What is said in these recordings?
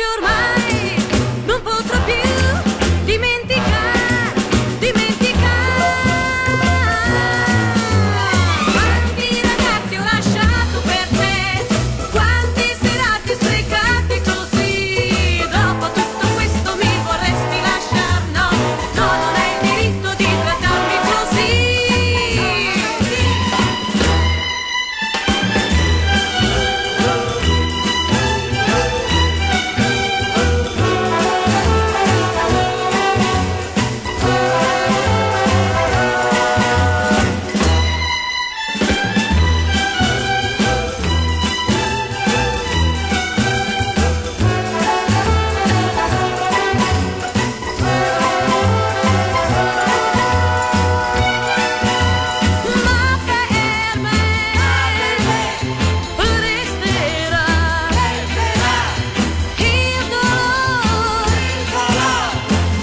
ormai non potrò più dimenticare, Quanti ragazzi ho lasciato per te, quante serate sprecate così. Dopo tutto questo mi vorresti lasciar? No, no, non hai il diritto di trattarmi così.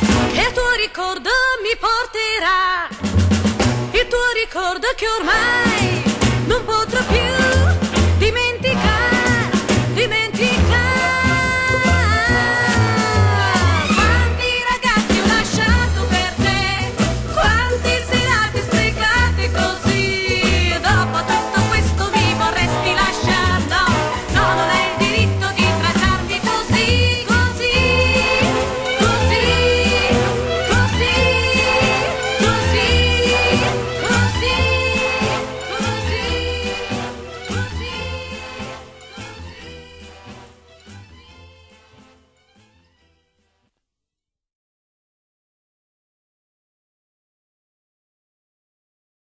Ricordo mi porterà, il tuo ricordo che ormai